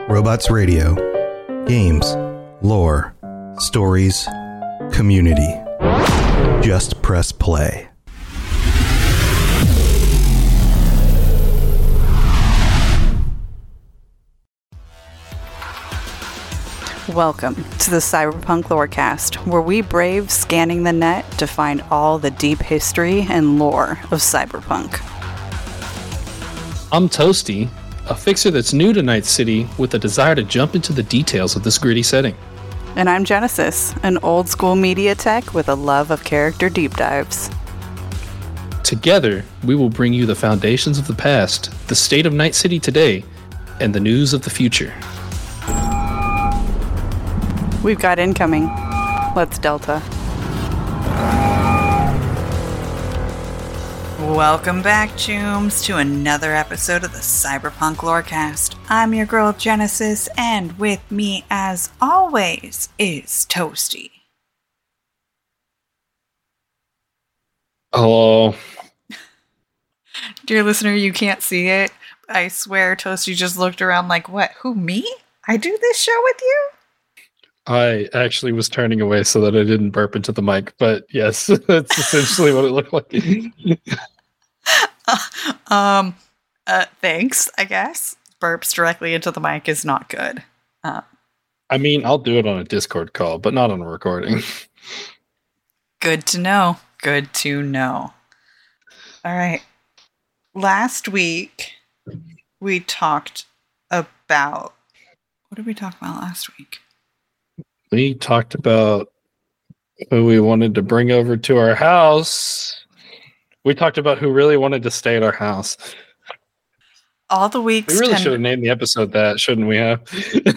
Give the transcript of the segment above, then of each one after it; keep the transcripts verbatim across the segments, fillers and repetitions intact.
Robots Radio. Games, lore, stories, community. Just press play. Welcome to the Cyberpunk Lorecast, where we brave scanning the net to find all the deep history and lore of Cyberpunk. I'm Toasty, a fixer that's new to Night City with a desire to jump into the details of this gritty setting. And I'm Genesis, an old school media tech with a love of character deep dives. Together, we will bring you the foundations of the past, the state of Night City today, and the news of the future. We've got incoming. Let's Delta. Welcome back, Chooms, to another episode of the Cyberpunk Lorecast. I'm your girl, Genesis, and with me, as always, is Toasty. Hello. Dear listener, you can't see it. I swear Toasty just looked around like, what, who, me? I do this show with you? I actually was turning away so that I didn't burp into the mic, but yes, that's essentially what it looked like. uh, um, uh, thanks, I guess. Burps directly into the mic is not good. Uh, I mean, I'll do it on a Discord call, but not on a recording. Good to know. Good to know. All right. Last week, we talked about... What did we talk about last week? We talked about who we wanted to bring over to our house. We talked about who really wanted to stay at our house. All the weeks. We really tend- should have named the episode that, shouldn't we have?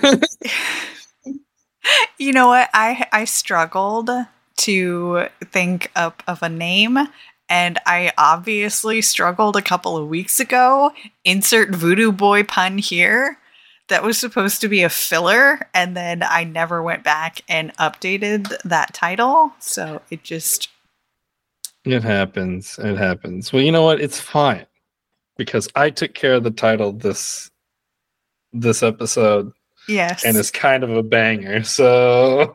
You know what? I I struggled to think up of a name, and I obviously struggled a couple of weeks ago. Insert Voodoo Boy pun here. That was supposed to be a filler, and then I never went back and updated that title, so it just... It happens. It happens. Well, you know what? It's fine, because I took care of the title this this episode. Yes. And it's kind of a banger, so...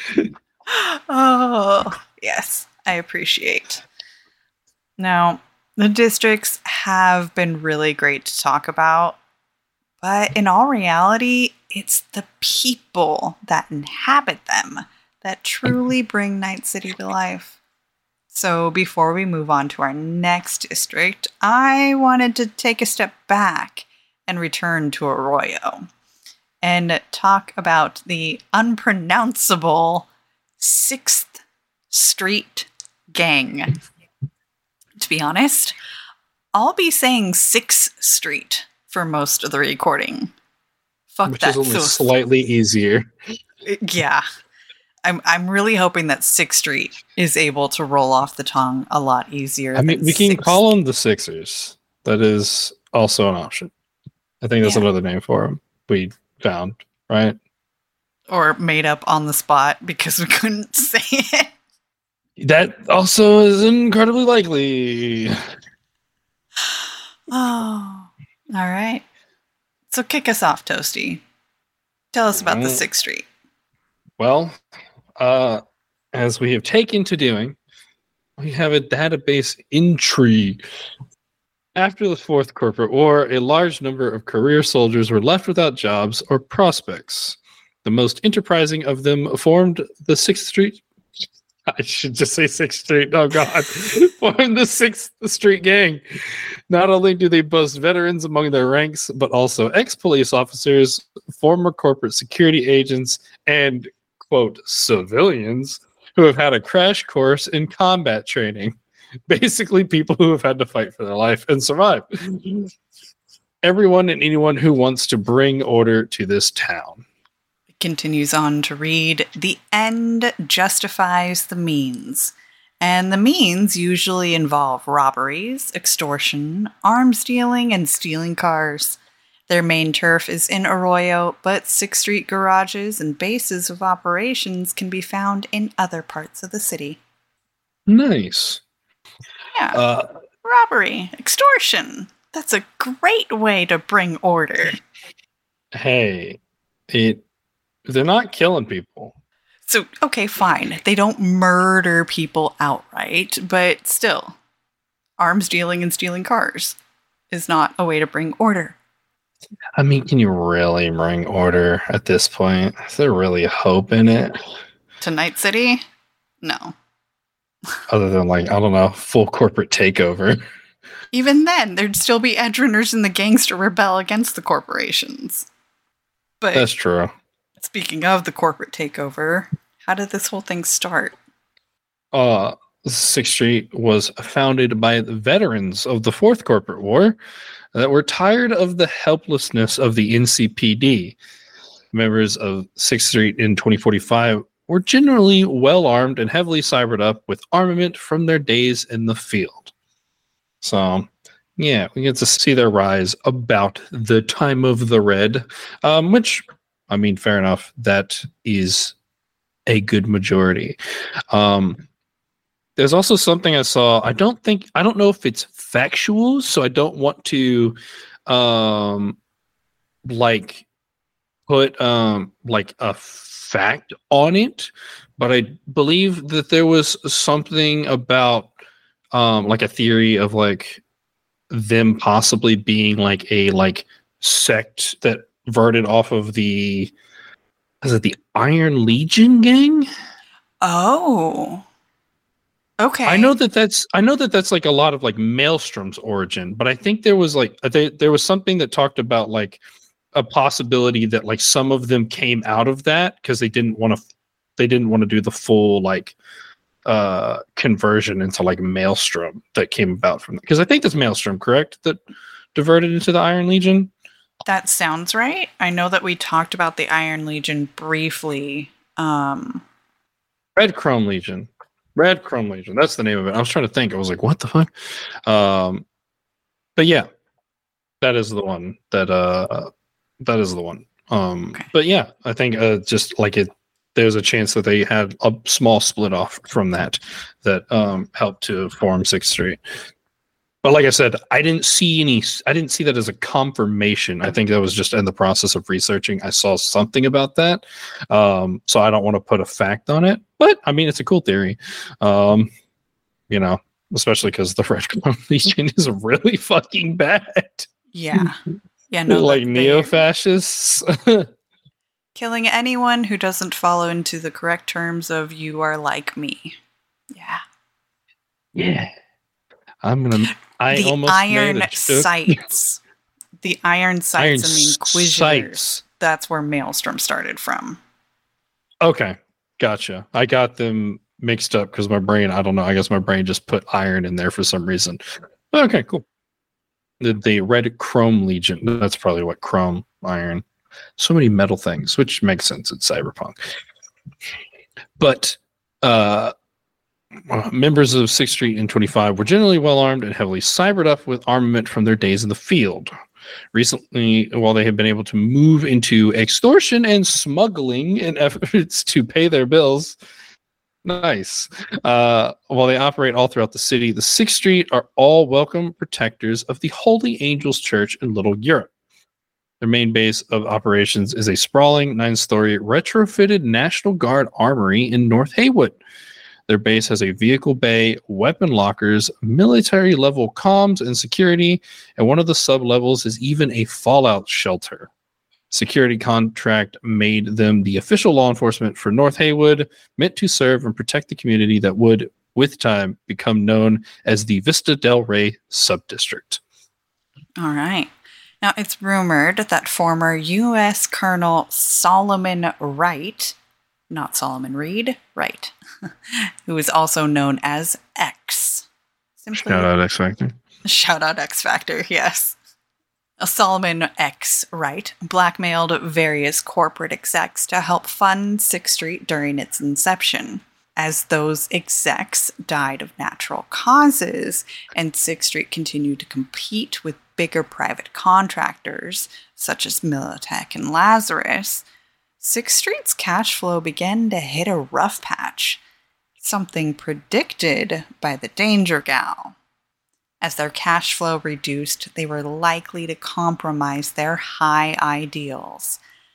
Oh, yes. I appreciate. Now, the districts have been really great to talk about. But in all reality, it's the people that inhabit them that truly bring Night City to life. So before we move on to our next district, I wanted to take a step back and return to Arroyo and talk about the unpronounceable sixth Street Gang. To be honest, I'll be saying sixth Street for most of the recording. Fuck Which that. is only so, slightly easier. Yeah. I'm I'm really hoping that sixth Street is able to roll off the tongue a lot easier. I mean, we can sixth. call them the Sixers. That is also an option. I think that's Yeah. another name for them we found, right? Or made up on the spot because we couldn't say it. That also is incredibly likely. Oh. All right. So kick us off, Toasty. Tell us about the sixth Street. Well, uh, as we have taken to doing, we have a database intrigue. After the Fourth Corporate War, a large number of career soldiers were left without jobs or prospects. The most enterprising of them formed the Sixth Street. I should just say Sixth Street. Oh, God. Formed the Sixth Street Gang. Not only do they boast veterans among their ranks, but also ex-police officers, former corporate security agents, and, quote, civilians who have had a crash course in combat training. Basically, people who have had to fight for their life and survive. Everyone and anyone who wants to bring order to this town. Continues on to read, the end justifies the means. And the means usually involve robberies, extortion, arms dealing, and stealing cars. Their main turf is in Arroyo, but sixth Street garages and bases of operations can be found in other parts of the city. Nice. Yeah. Uh, Robbery, extortion. That's a great way to bring order. Hey, it they're not killing people. So, okay, fine. They don't murder people outright, but still, arms dealing and stealing cars is not a way to bring order. I mean, can you really bring order at this point? Is there really hope in it? To Night City? No. Other than, like, I don't know, full corporate takeover. Even then, there'd still be edgerunners and the gangs to rebel against the corporations. But that's true. Speaking of the corporate takeover, how did this whole thing start? Uh, sixth Street was founded by the veterans of the Fourth Corporate War that were tired of the helplessness of the N C P D. Members of sixth Street in twenty forty-five were generally well-armed and heavily cybered up with armament from their days in the field. So, yeah, we get to see their rise about the time of the Red, um, which, I mean, fair enough. That is a good majority. Um, there's also something I saw. I don't think, I don't know if it's factual, so I don't want to, um, like, put, um, like a fact on it, but I believe that there was something about, um, like a theory of like them possibly being like a like sect that verted off of the, is it the Iron Legion gang? Oh, okay. I know that that's I know that that's like a lot of like Maelstrom's origin, but I think there was like there, there was something that talked about like a possibility that like some of them came out of that because they didn't want to they didn't want to do the full like uh conversion into like Maelstrom that came about from that. Because I think that's Maelstrom, correct? That diverted into the Iron Legion. That sounds right. I know that we talked about the Iron Legion briefly. Um, Red Chrome Legion. Red Chrome Legion. That's the name of it. I was trying to think. I was like, what the fuck? Um, but yeah, that is the one that, uh, that is the one. Um, okay. But yeah, I think uh, just like it, there's a chance that they had a small split off from that, that um, helped to form sixth Street. But like I said, I didn't see any, I didn't see that as a confirmation. I think that was just in the process of researching. I saw something about that. Um, so I don't want to put a fact on it, but I mean, it's a cool theory. Um, you know, especially because the Red Chrome Legion is really fucking bad. Yeah. Yeah. No, like neo-fascists. Killing anyone who doesn't follow into the correct terms of you are like me. Yeah. Yeah. I'm going to, I the almost iron made a sights. The iron sights iron and the Inquisitors. Sights. That's where Maelstrom started from. Okay. Gotcha. I got them mixed up because my brain, I don't know, I guess my brain just put iron in there for some reason. Okay, cool. The, the Red Chrome Legion. That's probably what chrome, iron. So many metal things, which makes sense. It's cyberpunk. But uh, members of sixth Street in twenty-five were generally well-armed and heavily cybered up with armament from their days in the field. Recently, while they have been able to move into extortion and smuggling in efforts to pay their bills, nice. Uh, while they operate all throughout the city, the sixth Street are all welcome protectors of the Holy Angels Church in Little Europe. Their main base of operations is a sprawling nine-story retrofitted National Guard armory in North Haywood. Their base has a vehicle bay, weapon lockers, military-level comms and security, and one of the sub-levels is even a fallout shelter. Security contract made them the official law enforcement for North Haywood, meant to serve and protect the community that would, with time, become known as the Vista del Rey subdistrict. All right. Now, it's rumored that former U S Colonel Solomon Wright, not Solomon Reed, Wright, who is also known as X. Simply, Shout out X Factor. Shout out X Factor, yes. Solomon X Wright blackmailed various corporate execs to help fund sixth Street during its inception. As those execs died of natural causes and sixth Street continued to compete with bigger private contractors, such as Militech and Lazarus, sixth Street's cash flow began to hit a rough patch, something predicted by the Danger Gal. As their cash flow reduced, they were likely to compromise their high ideals.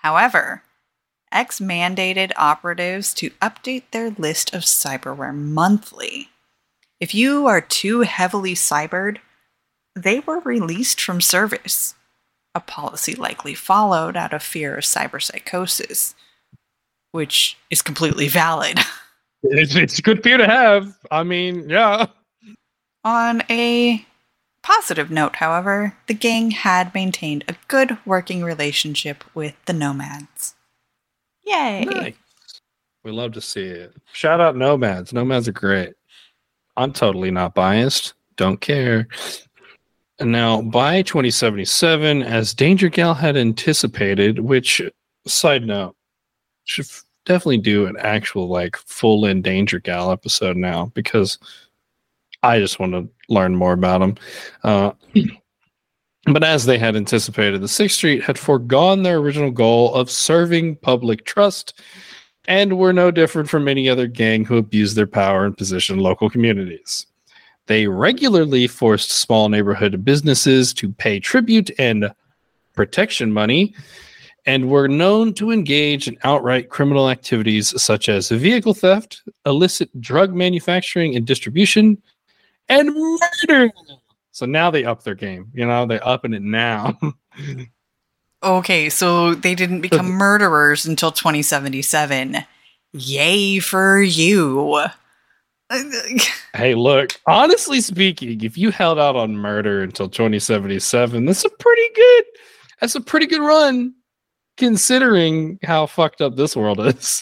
However, X mandated operatives to update their list of cyberware monthly. If you are too heavily cybered, they were released from service. A policy likely followed out of fear of cyberpsychosis, which is completely valid. It's, it's a good fear to have. I mean, yeah. On a positive note, however, the gang had maintained a good working relationship with the Nomads. Yay! Nice. We love to see it. Shout out Nomads. Nomads are great. I'm totally not biased. Don't care. And now, by twenty seventy-seven, as Danger Gal had anticipated, which, side note, should f- definitely do an actual, like, full-in Danger Gal episode now, because I just want to learn more about them. Uh, but as they had anticipated, the Sixth Street had foregone their original goal of serving public trust and were no different from any other gang who abused their power and position in local communities. They regularly forced small neighborhood businesses to pay tribute and protection money, and were known to engage in outright criminal activities such as vehicle theft, illicit drug manufacturing and distribution, and murder. So now they up their game. You know, they're upping it now. Okay, so they didn't become murderers until twenty seventy-seven. Yay for you. Hey, look, honestly speaking, if you held out on murder until twenty seventy-seven, that's a pretty good, that's a pretty good run, considering how fucked up this world is.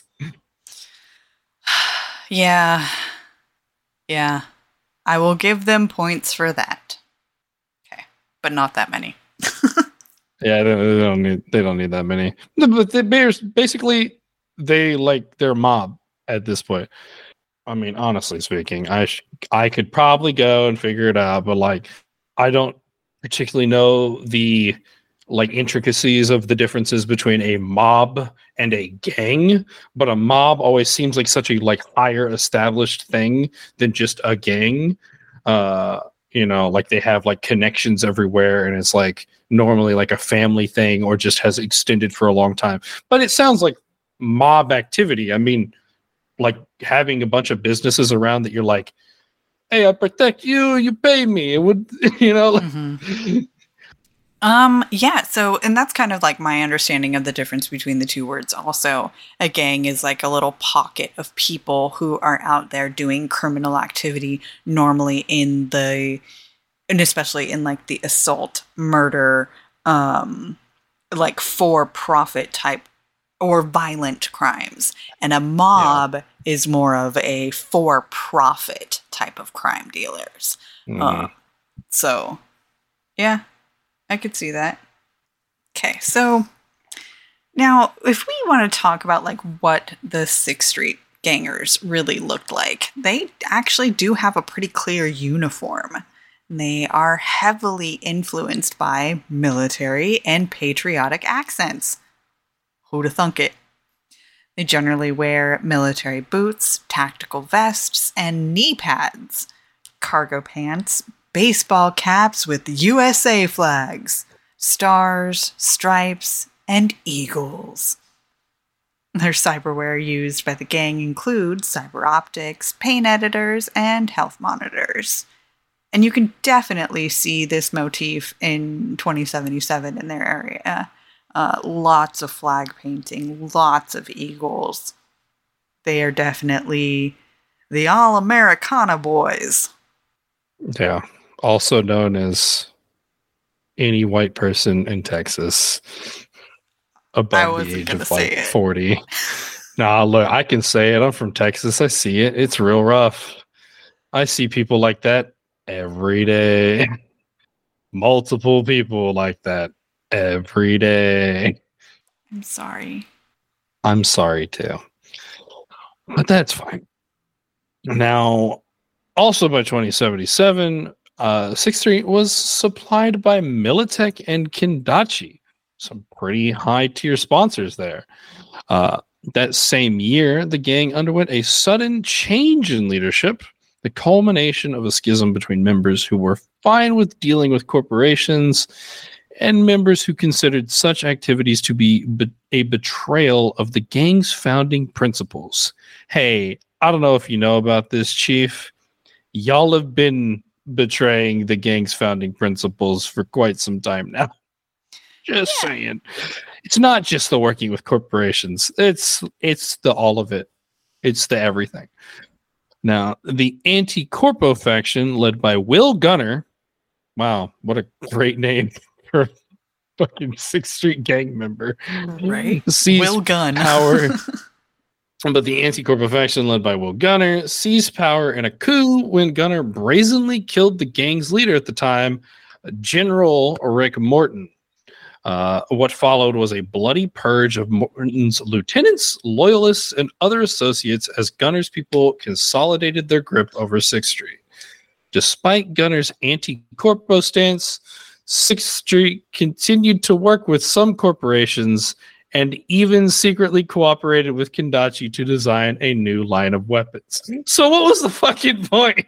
Yeah. Yeah. I will give them points for that. Okay. But not that many. Yeah, they don't, they don't need they don't need that many. But they basically they like their mob at this point. I mean, honestly speaking, I sh- I could probably go and figure it out, but like I don't particularly know the like intricacies of the differences between a mob and a gang, but a mob always seems like such a like higher established thing than just a gang. Uh, you know, like they have like connections everywhere, and it's like normally like a family thing or just has extended for a long time. But it sounds like mob activity. I mean, like having a bunch of businesses around that you're like, hey, I protect you, you pay me. It would, you know. Mm-hmm. Um, yeah, so, and that's kind of like my understanding of the difference between the two words also. A gang is like a little pocket of people who are out there doing criminal activity, normally in the, and especially in like the assault, murder, um, like for-profit type or violent crimes. And a mob yeah. is more of a for-profit type of crime dealers. Mm. Uh, so, yeah. I could see that. Okay, so now if we want to talk about like what the Sixth Street gangers really looked like, they actually do have a pretty clear uniform. They are heavily influenced by military and patriotic accents. Who'da thunk it? They generally wear military boots, tactical vests, and knee pads, cargo pants, baseball caps with U S A flags, stars, stripes, and eagles. Their cyberware used by the gang includes cyber optics, paint editors, and health monitors. And you can definitely see this motif in twenty seventy-seven in their area. Uh, lots of flag painting, lots of eagles. They are definitely the all-Americana boys. Yeah. Also known as any white person in Texas above the age of like forty. Nah, look, I can say it. I'm from Texas. I see it. It's real rough. I see people like that every day. Multiple people like that every day. I'm sorry. I'm sorry too. But that's fine. Now, also by twenty seventy-seven, uh, Sixth Street was supplied by Militech and Kendachi, some pretty high tier sponsors there. Uh, that same year, the gang underwent a sudden change in leadership, the culmination of a schism between members who were fine with dealing with corporations and members who considered such activities to be, be a betrayal of the gang's founding principles. Hey, I don't know if you know about this, Chief. Y'all have been betraying the gang's founding principles for quite some time now. Just yeah. saying. It's not just the working with corporations. It's it's the all of it. It's the everything. Now, the Anti-Corpo faction, led by Will Gunner. Wow, what a great name for a fucking Sixth Street gang member. Right? Will Gunn. Power. But the Anti-Corpo faction, led by Will Gunner, seized power in a coup when Gunner brazenly killed the gang's leader at the time, General Rick Morton. Uh, what followed was a bloody purge of Morton's lieutenants, loyalists, and other associates as Gunner's people consolidated their grip over Sixth Street. Despite Gunner's anti-corpo stance, Sixth Street continued to work with some corporations and even secretly cooperated with Kendachi to design a new line of weapons. So what was the fucking point?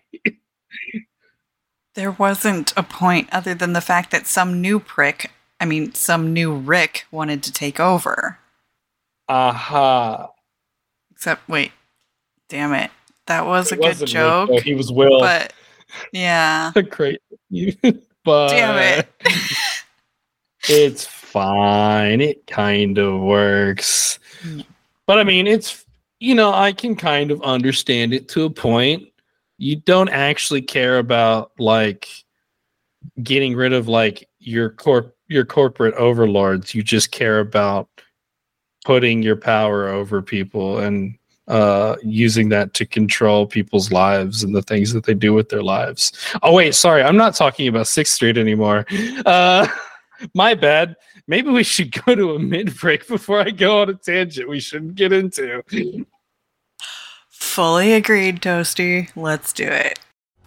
There wasn't a point other than the fact that some new prick, I mean, some new Rick wanted to take over. Aha. Uh-huh. Except, wait, damn it. That was it a good joke. Rick, he was Will. But, yeah. Great. But damn it. It's fine. It kind of works. But I mean, it's, you know, I can kind of understand it to a point. You don't actually care about like getting rid of like your corp your corporate overlords. You just care about putting your power over people and uh using that to control people's lives and the things that they do with their lives. Oh wait, sorry, I'm not talking about Sixth Street anymore. Uh my bad. Maybe we should go to a mid-break before I go on a tangent we shouldn't get into. Fully agreed, Toasty. Let's do it.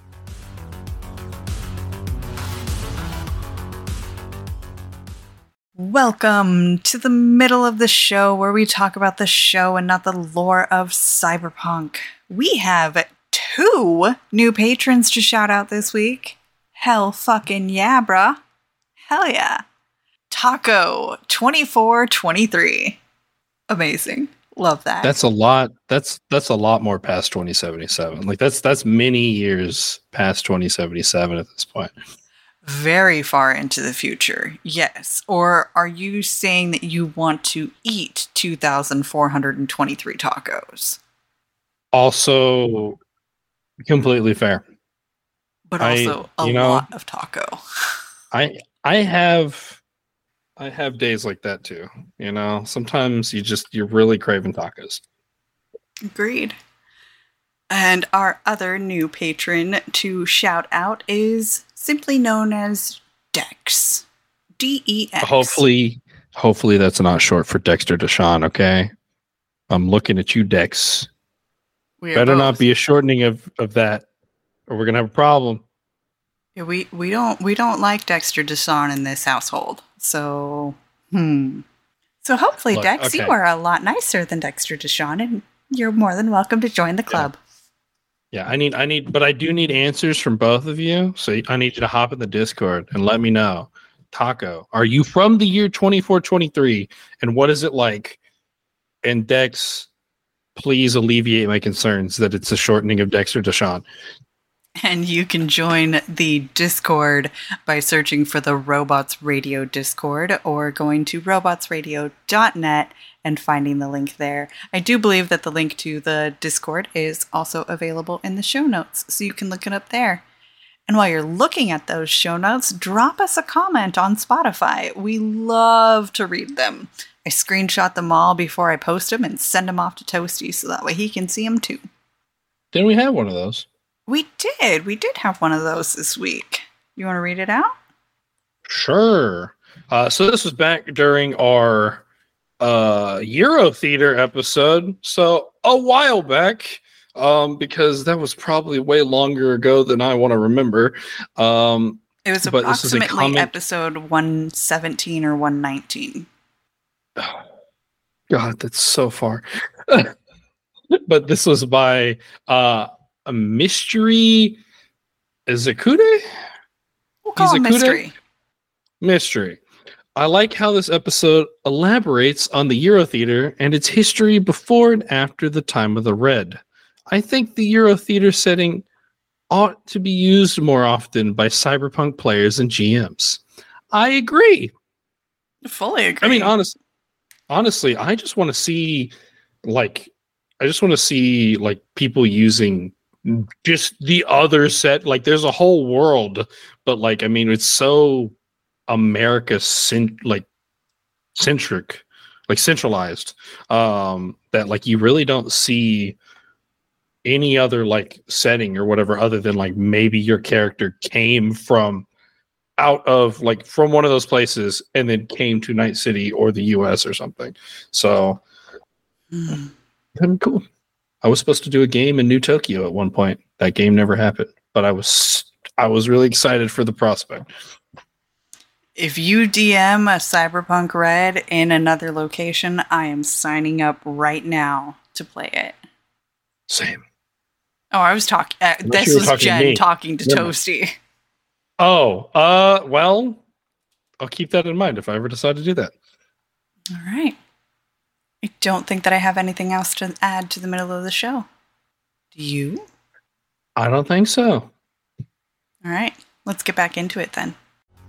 Welcome to the middle of the show where we talk about the show and not the lore of Cyberpunk. We have two new patrons to shout out this week. Hell fucking yeah, bruh. Hell yeah. Taco twenty-four twenty-three. Amazing. Love that. That's a lot. That's that's a lot more past twenty seventy-seven. Like that's that's many years past twenty seventy-seven at this point. Very far into the future. Yes. Or are you saying that you want to eat two thousand four hundred twenty-three tacos? Also completely fair. But also I, a know, lot of taco. I I have I have days like that too. You know, sometimes you just you're really craving tacos. Agreed. And our other new patron to shout out is simply known as Dex. D E X. Hopefully, hopefully that's not short for Dexter Deshawn, okay? I'm looking at you, Dex. We Better both. Not be a shortening of, of that, or we're gonna have a problem. Yeah, we, we don't we don't like Dexter Deshawn in this household. So hmm. So hopefully, Look, Dex, okay. you are a lot nicer than Dexter Deshawn, and you're more than welcome to join the club. Yeah. Yeah, I need, I need, but I do need answers from both of you. So I need you to hop in the Discord and let me know. Taco, are you from the year twenty-four twenty-three? And what is it like? And Dex, please alleviate my concerns that it's a shortening of Dexter Deshawn. And you can join the Discord by searching for the Robots Radio Discord or going to robots radio dot net and finding the link there. I do believe that the link to the Discord is also available in the show notes, so you can look it up there. And while you're looking at those show notes, drop us a comment on Spotify. We love to read them. I screenshot them all before I post them and send them off to Toasty so that way he can see them too. Didn't we have one of those? We did. We did have one of those this week. You want to read it out? Sure. Uh, so this was back during our uh, Euro Theater episode. So a while back, um, because that was probably way longer ago than I want to remember. Um, it was approximately comment- episode one seventeen or one nineteen. Oh, God, that's so far. But this was by... Uh, A mystery Izakude? We'll call it mystery. Mystery. I like how this episode elaborates on the Euro Theater and its history before and after the time of the Red. I think the Euro Theater setting ought to be used more often by cyberpunk players and G Ms. I agree. Fully agree. I mean, honest, honestly, I just want to see, like, I just want to see, like, people using just the other set. Like, there's a whole world, but, like, I mean, it's so America cent- like centric, like centralized, um, that, like, you really don't see any other like setting or whatever other than like maybe your character came from out of like from one of those places and then came to Night City or the U S or something. So mm. kind of cool. I was supposed to do a game in New Tokyo at one point. That game never happened, but I was I was really excited for the prospect. If you D M a Cyberpunk Red in another location, I am signing up right now to play it. Same. Oh, I was talking. Uh, Unless this you were was talking to Jen me. talking to Never mind. Toasty. Oh, uh, well, I'll keep that in mind if I ever decide to do that. All right. I don't think that I have anything else to add to the middle of the show. Do you? I don't think so. All right. Let's get back into it then.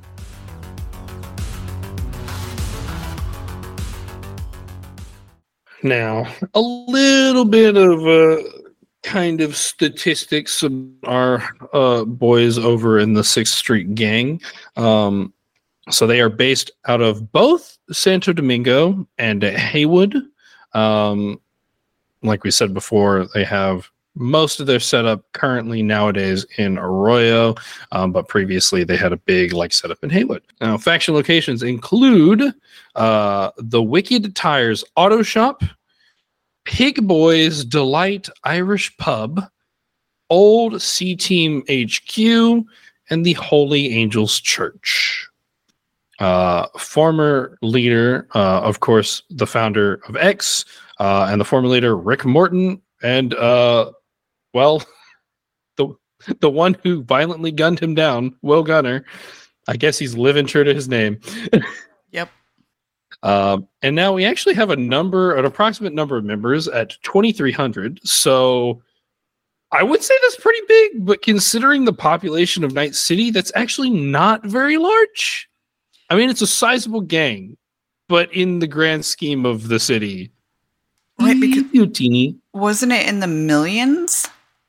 Now, a little bit of uh, kind of statistics of our uh, boys over in the Sixth Street Gang. Um, so they are based out of both Santo Domingo and Haywood. Um, like we said before, they have most of their setup currently nowadays in Arroyo, um, but previously they had a big like setup in Haywood. Now, faction locations include uh, the Wicked Tires Auto Shop, Pig Boys Delight Irish Pub, Old C Team H Q, and the Holy Angels Church. Uh, former leader, uh, of course, the founder of X, uh, and the former leader Rick Morton, and uh, well, the the one who violently gunned him down, Will Gunner. I guess he's living true to his name. Yep. Um, and now we actually have a number, an approximate number of members at twenty-three hundred. So I would say that's pretty big, but considering the population of Night City, that's actually not very large. I mean, it's a sizable gang, but in the grand scheme of the city, Right, because you teeny. wasn't it in the millions?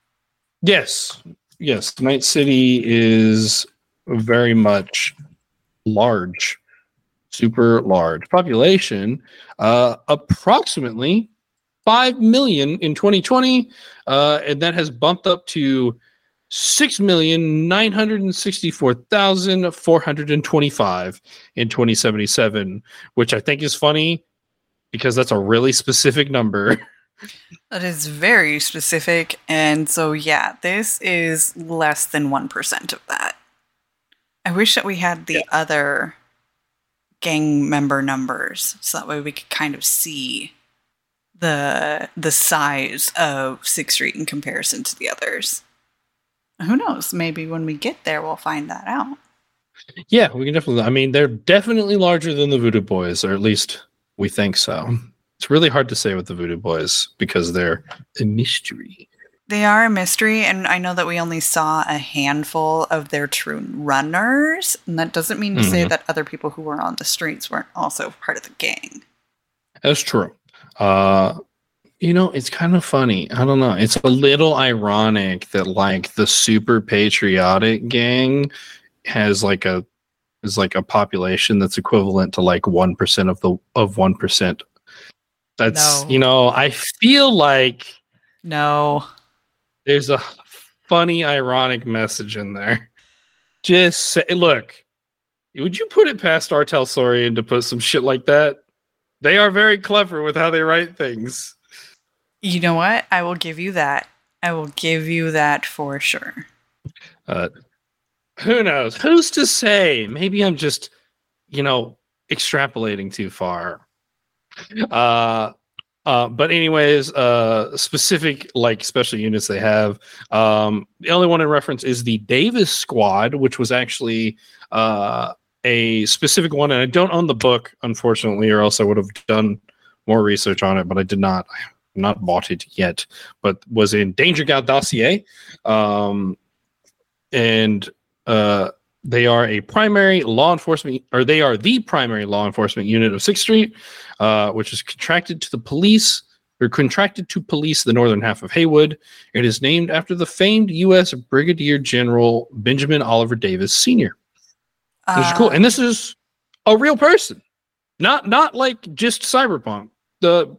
Yes, yes. Night City is very much large, super large population. Uh, approximately five million in twenty twenty, uh, and that has bumped up to six million nine hundred sixty-four thousand four hundred twenty-five in twenty seventy-seven, which I think is funny because that's a really specific number. That is very specific. And so, yeah, this is less than one percent of that. I wish that we had the Yeah. other gang member numbers so that way we could kind of see the the size of Sixth Street in comparison to the others. Who knows? Maybe when we get there, we'll find that out. Yeah, we can definitely. I mean, they're definitely larger than the Voodoo Boys, or at least we think so. It's really hard to say with the Voodoo Boys because they're a mystery. They are a mystery, and I know that we only saw a handful of their true runners, and that doesn't mean to say Mhm. that other people who were on the streets weren't also part of the gang. That's true. Uh, you know, it's kind of funny. I don't know. It's a little ironic that like the super patriotic gang has like a is like a population that's equivalent to like one percent of the of one percent. That's No. you know, I feel like No. there's a funny ironic message in there. Just say, look, would you put it past Artel Sorian to put some shit like that? They are very clever with how they write things. You know what? I will give you that. I will give you that for sure. Uh, who knows? Who's to say? Maybe I'm just, you know, extrapolating too far. Uh, uh, but anyways, uh, specific like special units they have. Um, the only one in reference is the Davis Squad, which was actually uh, a specific one, and I don't own the book, unfortunately, or else I would have done more research on it, but I did not. I have not bought it yet, but was in Danger Gal Dossier. Um, and uh, they are a primary law enforcement, or they are the primary law enforcement unit of sixth Street, uh, which is contracted to the police, or contracted to police the northern half of Haywood. It is named after the famed U S Brigadier General Benjamin Oliver Davis Senior Which is cool. And this is a real person. Not not like just cyberpunk. The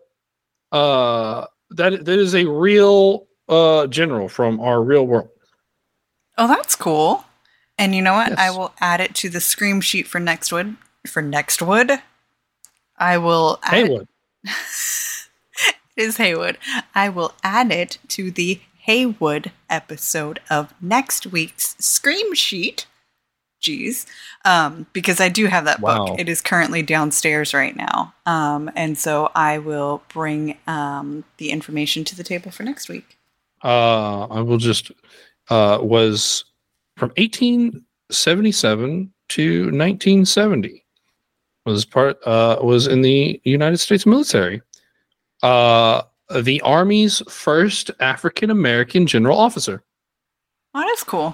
uh that that is a real uh general from our real world. Oh, that's cool. And you know what? Yes. I will add it to the scream sheet for Nextwood. For Nextwood. I will add Haywood. It, it is Haywood. I will add it to the Haywood episode of next week's scream sheet. Jeez. Um, because I do have that Wow. book. It is currently downstairs right now. Um, and so I will bring um, the information to the table for next week. Uh I will just uh was from eighteen seventy-seven to nineteen seventy. Was part uh was in the United States military. Uh the Army's first African American general officer. Oh, that's cool.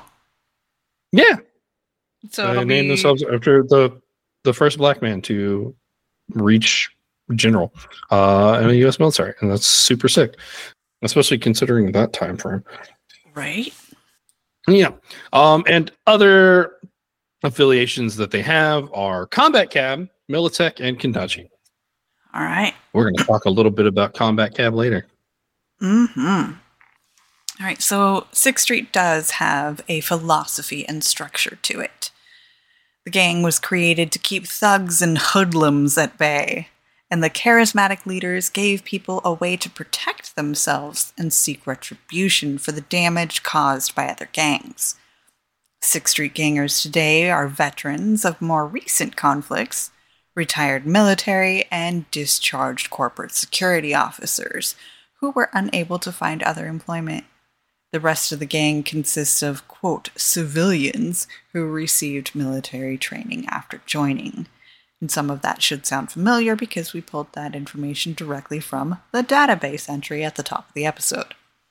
Yeah. So They it'll named be, themselves after the the first black man to reach general uh, in the U S military, and that's super sick, especially considering that time frame. right? Yeah, um, and other affiliations that they have are Combat Cab, Militech, and Kentucky. All right. We're going to talk a little bit about Combat Cab later. Mm-hmm. All right, so sixth Street does have a philosophy and structure to it. The gang was created to keep thugs and hoodlums at bay, and the charismatic leaders gave people a way to protect themselves and seek retribution for the damage caused by other gangs. sixth Street gangers today are veterans of more recent conflicts, retired military, and discharged corporate security officers who were unable to find other employment. The rest of the gang consists of, quote, civilians who received military training after joining. And some of that should sound familiar because we pulled that information directly from the database entry at the top of the episode.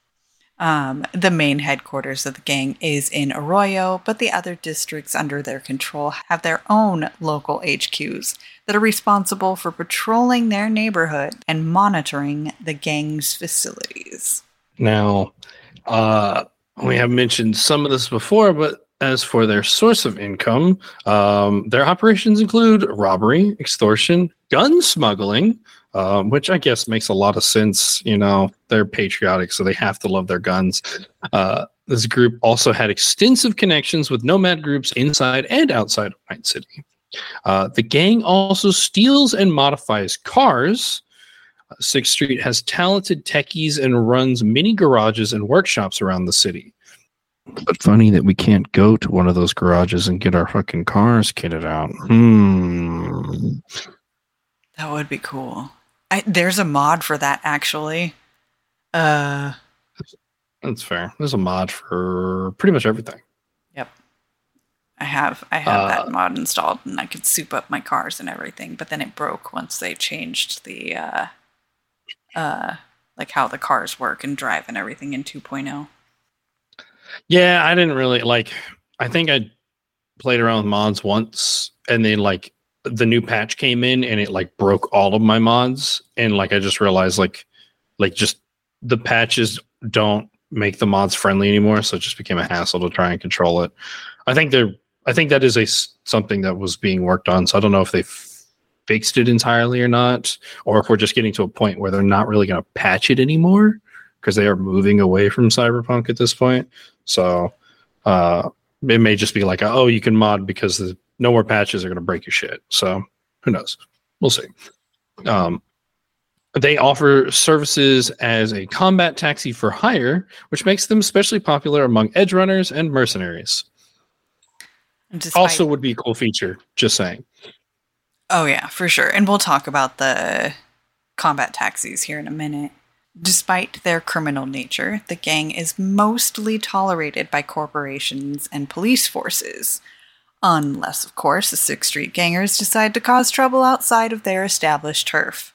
Um, the main headquarters of the gang is in Arroyo, but the other districts under their control have their own local H Qs that are responsible for patrolling their neighborhood and monitoring the gang's facilities. Now, uh, we have mentioned some of this before, but as for their source of income, um, their operations include robbery, extortion, gun smuggling, um, which I guess makes a lot of sense. You know, they're patriotic, so they have to love their guns. Uh, this group also had extensive connections with nomad groups inside and outside of Night City. Uh, the gang also steals and modifies cars. sixth Street has talented techies and runs many garages and workshops around the city. But funny that we can't go to one of those garages and get our fucking cars kitted out. Hmm. That would be cool. I, there's a mod for that, actually. Uh, That's fair. There's a mod for pretty much everything. Yep. I have I have Uh, that mod installed, and I could soup up my cars and everything, but then it broke once they changed the, uh, uh, like how the cars work and drive and everything in two point oh. Yeah, I didn't really like. I think I played around with mods once, and then like the new patch came in, and it like broke all of my mods, and like I just realized like, like just the patches don't make the mods friendly anymore, so it just became a hassle to try and control it. I think they're. I think that is a s- something that was being worked on, so I don't know if they f- fixed it entirely or not, or if we're just getting to a point where they're not really going to patch it anymore because they are moving away from Cyberpunk at this point. So uh, it may just be like, oh, you can mod because the no more patches are going to break your shit. So who knows? We'll see. Um, they offer services as a combat taxi for hire, which makes them especially popular among edge runners and mercenaries. And despite- Also would be a cool feature, just saying. Oh, yeah, for sure. And we'll talk about the combat taxis here in a minute. Despite their criminal nature, the gang is mostly tolerated by corporations and police forces. Unless, of course, the Sixth Street gangers decide to cause trouble outside of their established turf.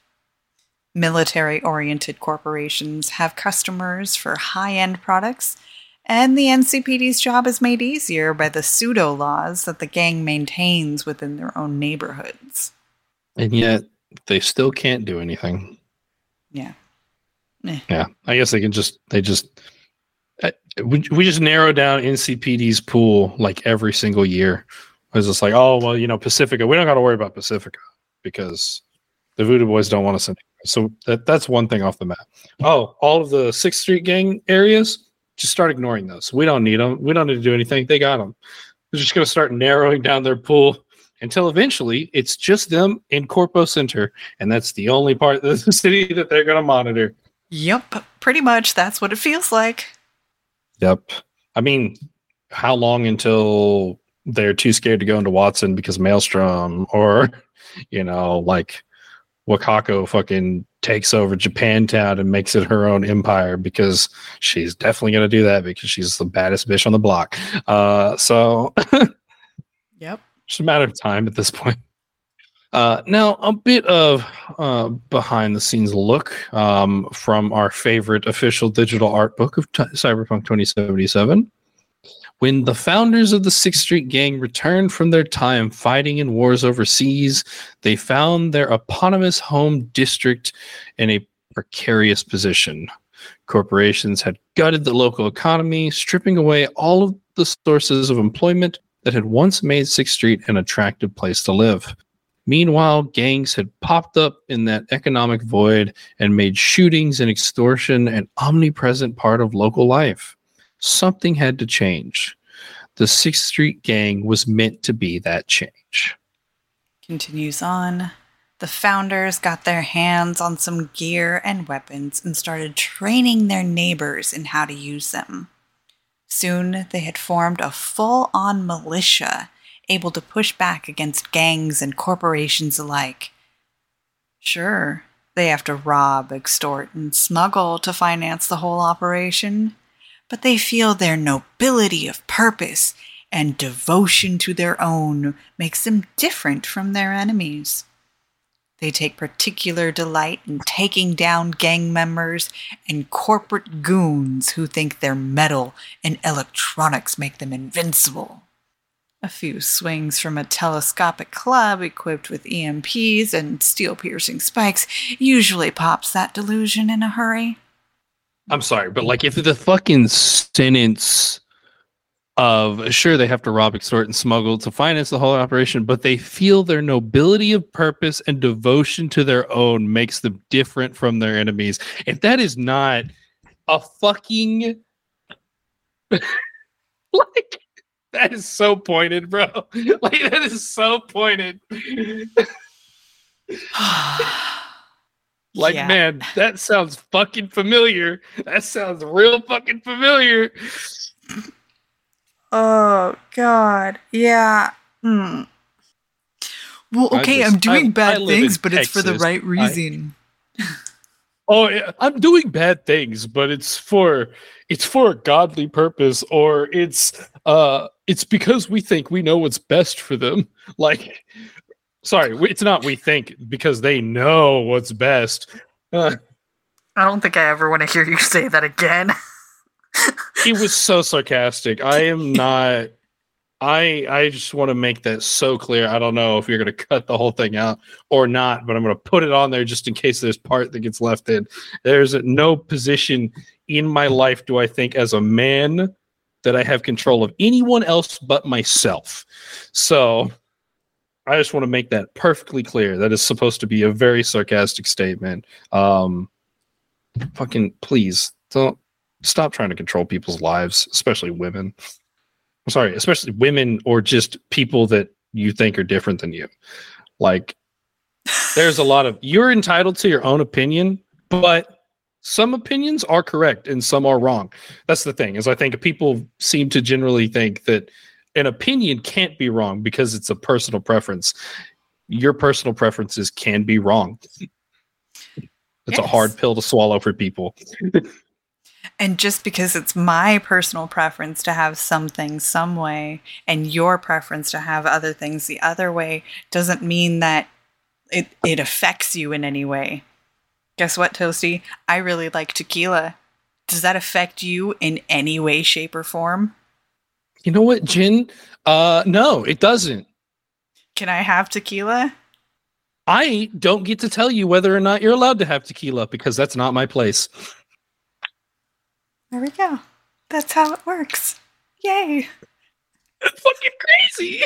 Military-oriented corporations have customers for high-end products, and the N C P D's job is made easier by the pseudo-laws that the gang maintains within their own neighborhoods. And yet, they still can't do anything. Yeah. Eh. Yeah, I guess they can just, they just, uh, we, we just narrow down N C P D's pool like every single year. It's just like, oh, well, you know, Pacifica, we don't got to worry about Pacifica because the Voodoo Boys don't want us in. So that that's one thing off the map. Oh, all of the Sixth Street gang areas, just start ignoring those. We don't need them. We don't need to do anything. They got them. They're just going to start narrowing down their pool until eventually it's just them in Corpo Center, and that's the only part of the city that they're going to monitor. Yep, pretty much. That's what it feels like. Yep. I mean, how long until they're too scared to go into Watson because Maelstrom, or, you know, like Wakako fucking takes over Japantown and makes it her own empire, because she's definitely going to do that because she's the baddest bitch on the block. Uh, so, yep. It's a matter of time at this point. Uh, now, a bit of uh, behind-the-scenes look um, from our favorite official digital art book of t- Cyberpunk twenty seventy-seven. When the founders of the Sixth Street Gang returned from their time fighting in wars overseas, they found their eponymous home district in a precarious position. Corporations had gutted the local economy, stripping away all of the sources of employment that had once made Sixth Street an attractive place to live. Meanwhile, gangs had popped up in that economic void and made shootings and extortion an omnipresent part of local life. Something had to change. The Sixth Street Gang was meant to be that change. Continues on. The founders got their hands on some gear and weapons and started training their neighbors in how to use them. Soon, they had formed a full-on militia, able to push back against gangs and corporations alike. Sure, they have to rob, extort, and smuggle to finance the whole operation, but they feel their nobility of purpose and devotion to their own makes them different from their enemies. They take particular delight in taking down gang members and corporate goons who think their metal and electronics make them invincible. A few swings from a telescopic club equipped with E M Ps and steel-piercing spikes usually pops that delusion in a hurry. I'm sorry, but like if the fucking sentence of sure they have to rob, extort, and smuggle to finance the whole operation, but they feel their nobility of purpose and devotion to their own makes them different from their enemies. If that is not a fucking like that is so pointed, bro. Like that is so pointed. Like, yeah. Man, that sounds fucking familiar. That sounds real fucking familiar. Oh, God. Yeah. Hmm. Well, okay, just, I'm doing I, bad I things, but Texas. It's for the right reason. I, oh, yeah, I'm doing bad things, but it's for it's for a godly purpose, or it's uh it's because we think we know what's best for them. Like, sorry, it's not we think, because they know what's best. Uh, I don't think I ever want to hear you say that again. It was so sarcastic. I am not. I I just want to make that so clear. I don't know if you're going to cut the whole thing out or not, but I'm going to put it on there just in case there's part that gets left in. There's no position in my life, do I think, as a man, that I have control of anyone else but myself. So I just want to make that perfectly clear. That is supposed to be a very sarcastic statement. Um, fucking please don't stop trying to control people's lives, especially women. I'm sorry, especially women, or just people that you think are different than you. Like, there's a lot of, you're entitled to your own opinion, but some opinions are correct and some are wrong. That's the thing, is I think people seem to generally think that an opinion can't be wrong because it's a personal preference. Your personal preferences can be wrong. It's yes. a hard pill to swallow for people. And just because it's my personal preference to have some things some way and your preference to have other things the other way doesn't mean that it, it affects you in any way. Guess what, Toasty? I really like tequila. Does that affect you in any way, shape, or form? You know what, Jen? Uh, no, it doesn't. Can I have tequila? I don't get to tell you whether or not you're allowed to have tequila because that's not my place. There we go. That's how it works. Yay. That's fucking crazy.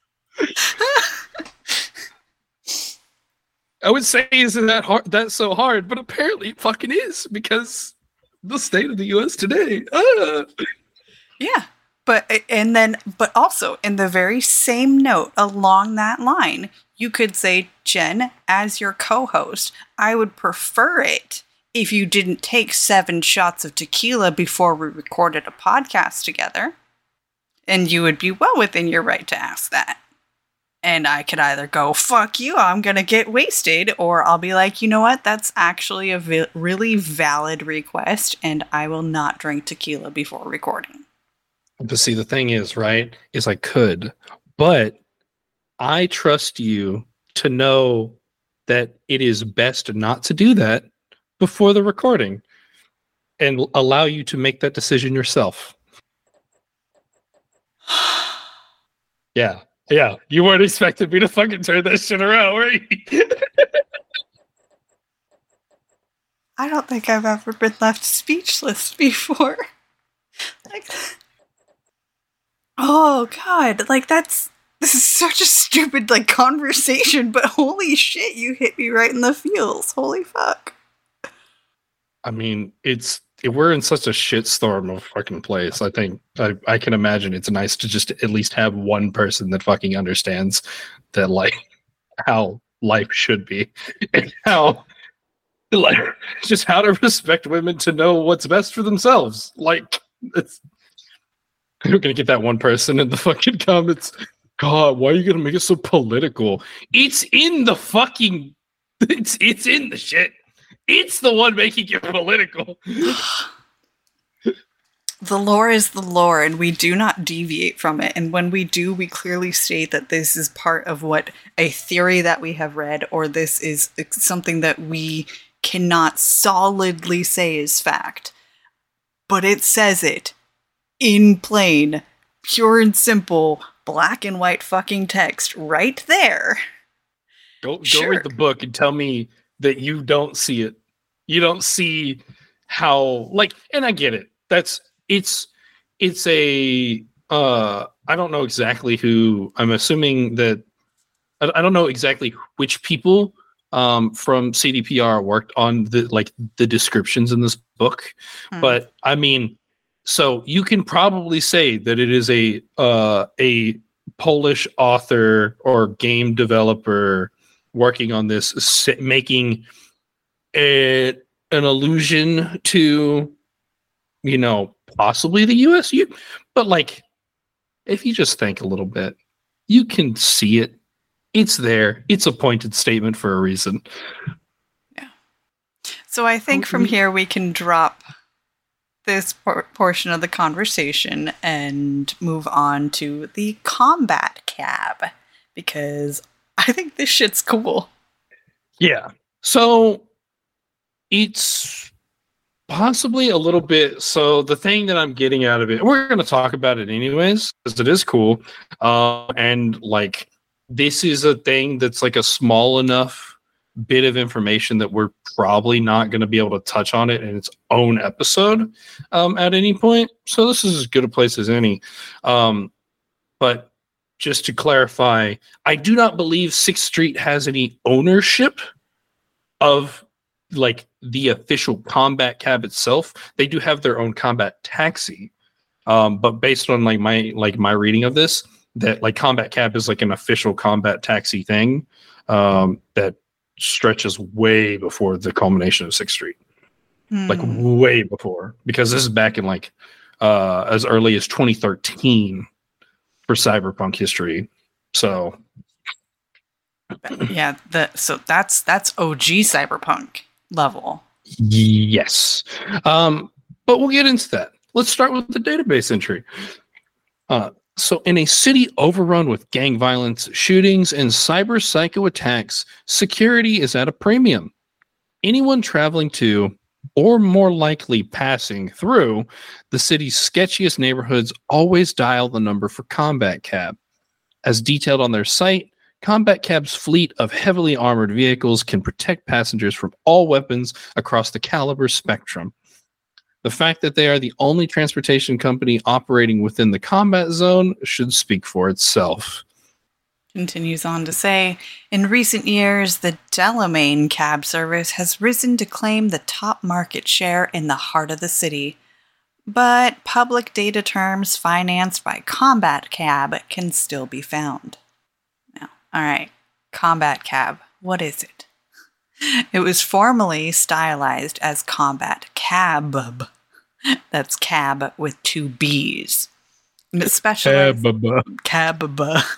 I would say, isn't that hard? That's so hard, but apparently it fucking is because the state of the U S today. Uh. Yeah. But and then, but also in the very same note along that line, you could say, Jen, as your co-host, I would prefer it if you didn't take seven shots of tequila before we recorded a podcast together. And you would be well within your right to ask that. And I could either go, fuck you, I'm going to get wasted, or I'll be like, you know what, that's actually a vi- really valid request, and I will not drink tequila before recording. But see, the thing is, right, is I could, but I trust you to know that it is best not to do that before the recording and allow you to make that decision yourself. Yeah, yeah. You weren't expecting me to fucking turn that shit around, were you? I don't think I've ever been left speechless before. Like, oh God, like that's, this is such a stupid like conversation, but holy shit, you hit me right in the feels. Holy fuck. I mean, it's, we're in such a shitstorm of fucking place. I think I, I can imagine it's nice to just at least have one person that fucking understands that, like, how life should be and how, like, just how to respect women to know what's best for themselves. Like, it's, you're gonna get that one person in the fucking comments. God, why are you gonna make it so political? It's in the fucking, it's it's in the shit. It's the one making it political. The lore is the lore, and we do not deviate from it. And when we do, we clearly state that this is part of what a theory that we have read, or this is something that we cannot solidly say is fact. But it says it in plain, pure and simple, black and white fucking text right there. Go, go Sure. read the book and tell me that you don't see it. You don't see how, like, and I get it. That's, it's, it's a, uh, I don't know exactly who, I'm assuming that, I, I don't know exactly which people um, from C D P R worked on the, like, the descriptions in this book. Hmm. But I mean, so you can probably say that it is a, uh, a Polish author or game developer working on this, making a, an allusion to, you know, possibly the U S. You, but like, if you just think a little bit, you can see it. It's there. It's a pointed statement for a reason. Yeah. So I think from here we can drop this por- portion of the conversation and move on to the combat cab, because I think this shit's cool. Yeah. So it's possibly a little bit. So the thing that I'm getting out of it, we're going to talk about it anyways, because it is cool. Uh, and like, this is a thing that's like a small enough bit of information that we're probably not going to be able to touch on it in its own episode um, at any point. So this is as good a place as any. Um, but just to clarify, I do not believe Sixth Street has any ownership of like the official combat cab itself. They do have their own combat taxi. Um, but based on like my, like my reading of this, that like combat cab is like an official combat taxi thing um, that stretches way before the culmination of Sixth Street. Mm. Like way before, because this is back in like uh, as early as twenty thirteen for Cyberpunk history. So yeah, the so that's that's O G Cyberpunk level. Yes. Um, but we'll get into that. Let's start with the database entry. Uh, so in a city overrun with gang violence, shootings, and cyber psycho attacks, security is at a premium. Anyone traveling to, or more likely passing through, the city's sketchiest neighborhoods always dial the number for Combat Cab. As detailed on their site, Combat Cab's fleet of heavily armored vehicles can protect passengers from all weapons across the caliber spectrum. The fact that they are the only transportation company operating within the combat zone should speak for itself. Continues on to say, in recent years, the Delamain cab service has risen to claim the top market share in the heart of the city. But public data terms financed by Combat Cab can still be found. Now, all right, Combat Cab, what is it? It was formerly stylized as Combat Cab. That's cab with two B's. And it specializes cab.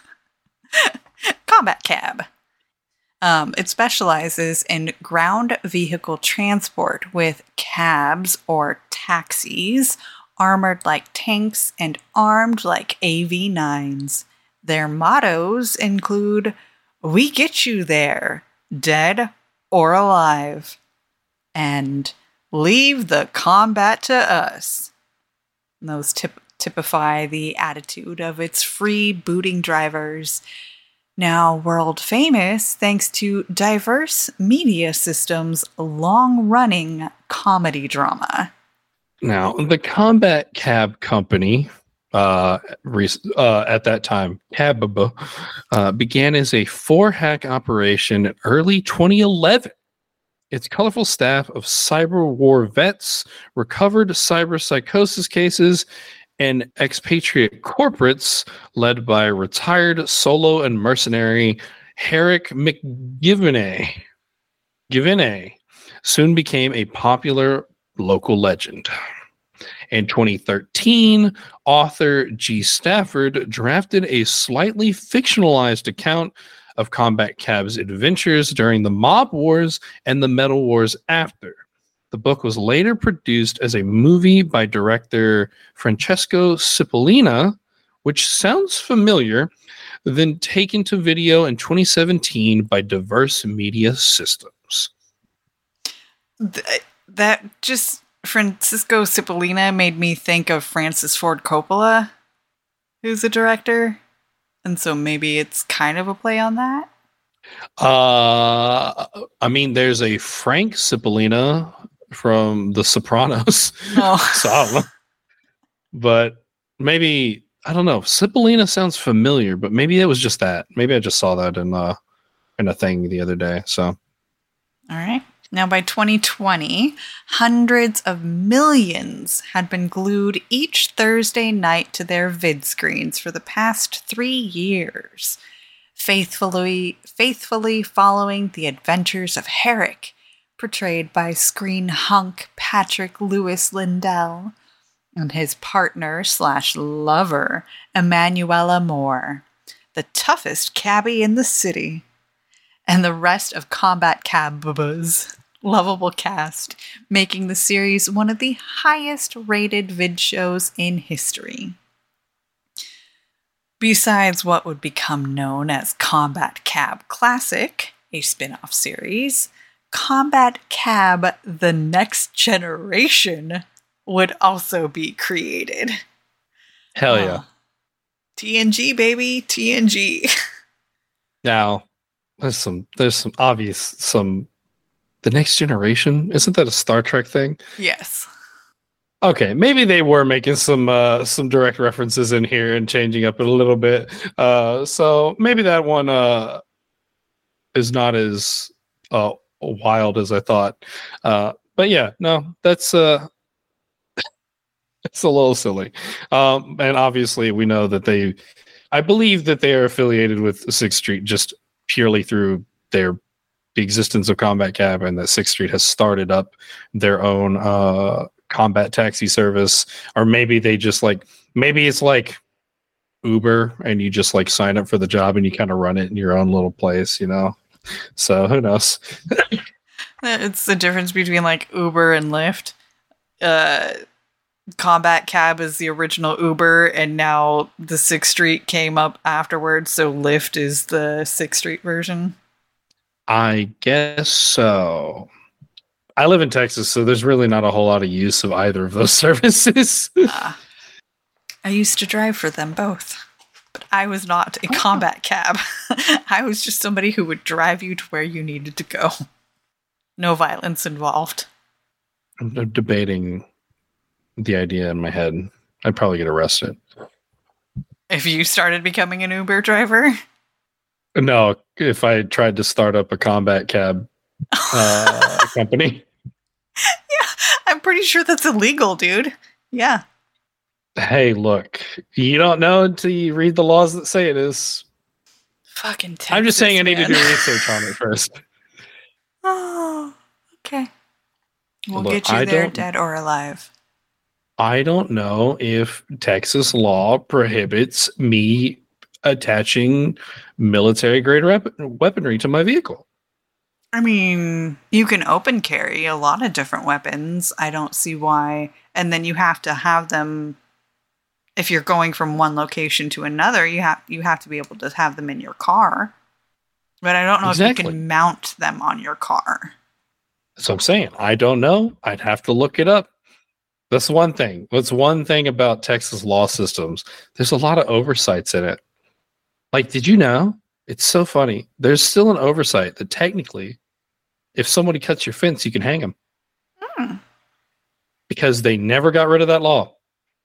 Combat Cab. Um, it specializes in ground vehicle transport with cabs or taxis, armored like tanks and armed like A V nines. Their mottos include, "We get you there, dead or alive," and "Leave the combat to us." And those tip- typify the attitude of its free booting drivers. Now world famous thanks to Diverse Media Systems' long-running comedy drama. Now, the Combat Cab Company, uh, re- uh, at that time, Cab, uh, began as a four-hack operation in early twenty eleven. Its colorful staff of cyber war vets, recovered cyber psychosis cases, and expatriate corporates led by retired solo and mercenary Herrick McGivney Givney soon became a popular local legend. In twenty thirteen, author G. Stafford drafted a slightly fictionalized account of Combat Cab's adventures during the mob wars and the metal wars after. The book was later produced as a movie by director Francesco Cipollina, which sounds familiar, then taken to video in twenty seventeen by Diverse Media Systems. Th- that just, Francisco Cipollina made me think of Francis Ford Coppola, who's the director. And so maybe it's kind of a play on that? Uh, I mean, there's a Frank Cipollina from The Sopranos. No. So, but maybe, I don't know. Cipollina sounds familiar, but maybe it was just that. Maybe I just saw that in, uh, in a thing the other day. So, all right. Now, by twenty twenty, hundreds of millions had been glued each Thursday night to their vid screens for the past three years, faithfully, faithfully following the adventures of Herrick, portrayed by screen hunk Patrick Lewis Lindell, and his partner slash lover, Emanuela Moore, the toughest cabbie in the city, and the rest of Combat Cab's lovable cast, making the series one of the highest rated vid shows in history. Besides what would become known as Combat Cab Classic, a spin-off series, Combat Cab The Next Generation would also be created. Hell yeah. Uh, T N G, baby, T N G. Now, there's some, there's some obvious, some, The Next Generation, isn't that a Star Trek thing? Yes. Okay, maybe they were making some uh, some direct references in here and changing up it a little bit. Uh, so maybe that one uh, is not as uh, wild as I thought. Uh, but yeah, no, that's uh, it's a little silly. Um, and obviously, we know that they, I believe that they are affiliated with Sixth Street just purely through their the existence of Combat Cab, and that Sixth Street has started up their own uh, combat taxi service. Or maybe they just like, maybe it's like Uber and you just like sign up for the job and you kind of run it in your own little place, you know? So who knows? It's the difference between like Uber and Lyft. Uh, Combat Cab is the original Uber, and now the sixth Street came up afterwards, so Lyft is the sixth Street version? I guess so. I live in Texas, so there's really not a whole lot of use of either of those services. uh, I used to drive for them both, but I was not a combat cab. I was just somebody who would drive you to where you needed to go. No violence involved. I'm debating the idea in my head. I'd probably get arrested. If you started becoming an Uber driver? No, if I tried to start up a combat cab uh, company. Yeah, I'm pretty sure that's illegal, dude. Yeah. Hey, look, you don't know until you read the laws that say it is. Fucking Texas, I'm just saying I need man. to do research on it first. Oh, okay. We'll Look, get you I there, don't- dead or alive. I don't know if Texas law prohibits me attaching military grade rep- weaponry to my vehicle. I mean, you can open carry a lot of different weapons. I don't see why. And then you have to have them. If you're going from one location to another, you have you have to be able to have them in your car. But I don't know if Exactly. you can mount them on your car. That's what I'm saying. I don't know. I'd have to look it up. That's one thing. What's one thing about Texas law systems? There's a lot of oversights in it. Like, did you know? It's so funny. There's still an oversight that technically, if somebody cuts your fence, you can hang them. Hmm. Because they never got rid of that law.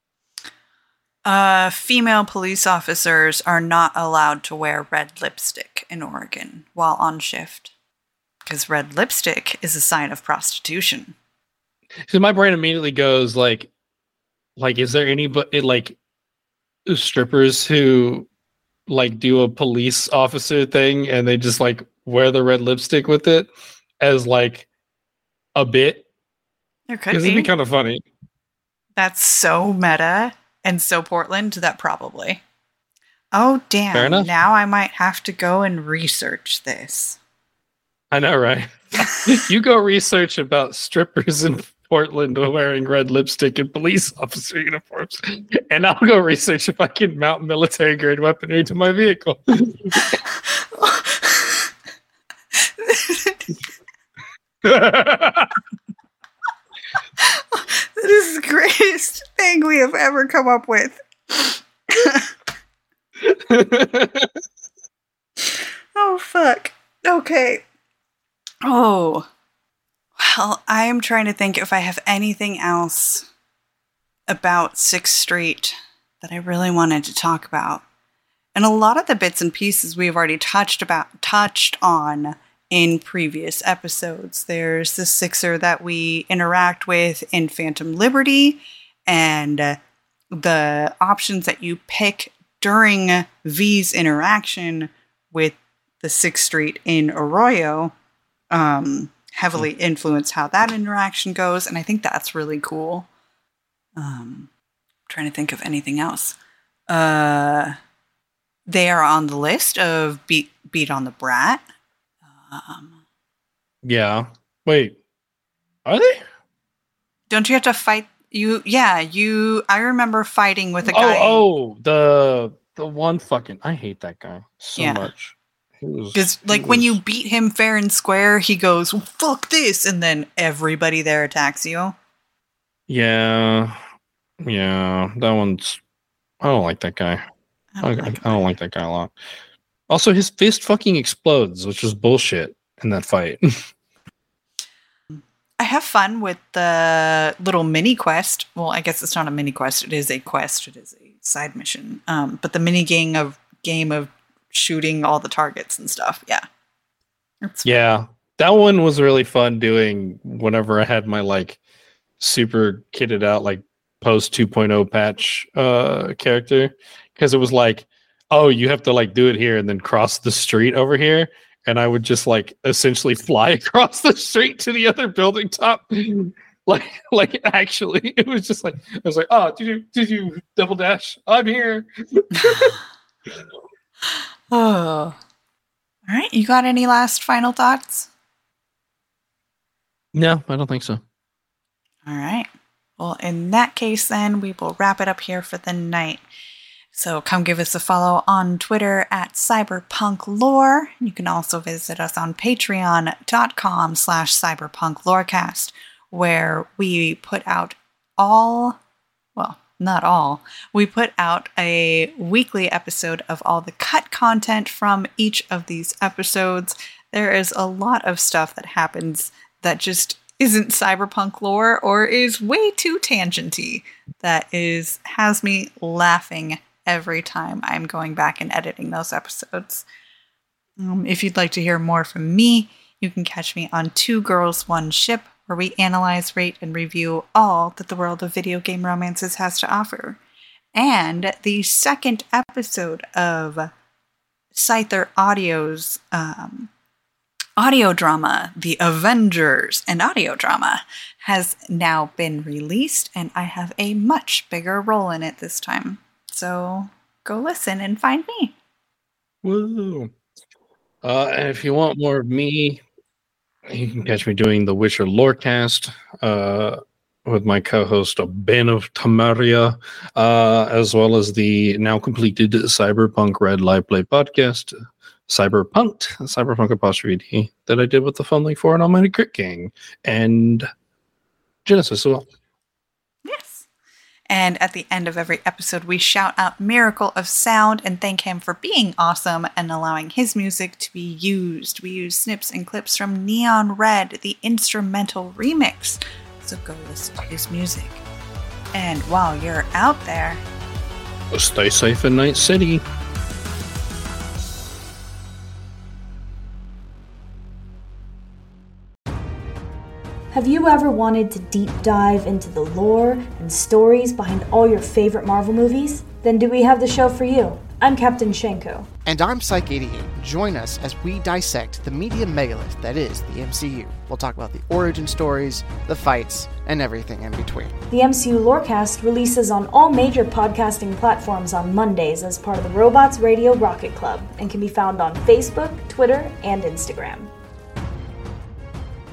Uh, female police officers are not allowed to wear red lipstick in Oregon while on shift. Because red lipstick is a sign of prostitution. So my brain immediately goes like, like, is there any but like strippers who like do a police officer thing and they just like wear the red lipstick with it as like a bit? There could Because be. it'd be kind of funny. That's so meta and so Portland that probably. Oh, damn. Fair enough. Now I might have to go and research this. I know, right? You go research about strippers in Portland wearing red lipstick and police officer uniforms, and I'll go research if I can mount military grade weaponry to my vehicle. That is the greatest thing we have ever come up with. Oh, fuck. Okay. Oh. Well, I am trying to think if I have anything else about sixth Street that I really wanted to talk about. And a lot of the bits and pieces we've already touched about touched on in previous episodes. There's the Sixer that we interact with in Phantom Liberty, and uh, the options that you pick during V's interaction with the sixth Street in Arroyo um, heavily influence how that interaction goes, and I think that's really cool. Um, trying to think of anything else. Uh, they are on the list of Beat Beat on the Brat. Um, Yeah. Wait. Are they? don't you have to fight? You yeah. You. I remember fighting with a Oh, guy. oh, the the one fucking. I hate that guy so Yeah. much. He was- Because, like, he when was- you beat him fair and square, he goes, fuck this, and then everybody there attacks you. Yeah. Yeah. That one's. I don't like that guy. I I don't don't, like I don't like that guy a lot. Also, his fist fucking explodes, which was bullshit in that fight. I have fun with the little mini quest. Well, I guess it's not a mini quest. It is a quest. It is a side mission. Um, but the mini game of game of shooting all the targets and stuff. Yeah. It's Yeah, that one was really fun doing whenever I had my like super kitted out like post two point oh patch uh character, because it was like, oh, you have to like do it here and then cross the street over here, and I would just like essentially fly across the street to the other building top. Like, like actually, it was just like I was like, oh, did you did you double dash? I'm here. Oh. All right. You got any last final thoughts? No, I don't think so. All right. Well, in that case, then, we will wrap it up here for the night. So come give us a follow on Twitter at cyberpunklore. You can also visit us on patreon.com slash cyberpunklorecast, where we put out all, well, not all, we put out a weekly episode of all the cut content from each of these episodes. There is a lot of stuff that happens that just isn't cyberpunk lore or is way too tangenty. That is has me laughing every time I'm going back and editing those episodes. Um, if you'd like to hear more from me, you can catch me on Two Girls, One Ship, where we analyze, rate, and review all that the world of video game romances has to offer. And the second episode of Scyther Audio's um, audio drama, The Avengers, an audio drama, has now been released, and I have a much bigger role in it this time. So go listen and find me. Woo! Uh, and if you want more of me, you can catch me doing the Witcher Lorecast uh, with my co-host Ben of Tamaria, uh, as well as the now completed Cyberpunk Red Live Play podcast, Cyberpunked, Cyberpunk apostrophe D, that I did with the Fun Link for an Almighty Crit Gang, and Genesis as well. Yes. And at the end of every episode, we shout out Miracle of Sound and thank him for being awesome and allowing his music to be used. We use snips and clips from Neon Red, the instrumental remix. So go listen to his music. And while you're out there, stay safe in Night City. Have you ever wanted to deep dive into the lore and stories behind all your favorite Marvel movies? Then do we have the show for you. I'm Captain Shenko. And I'm Psych eighty-eight. Join us as we dissect the media megalith that is the M C U. We'll talk about the origin stories, the fights, and everything in between. The M C U Lorecast releases on all major podcasting platforms on Mondays as part of the Robots Radio Rocket Club and can be found on Facebook, Twitter, and Instagram.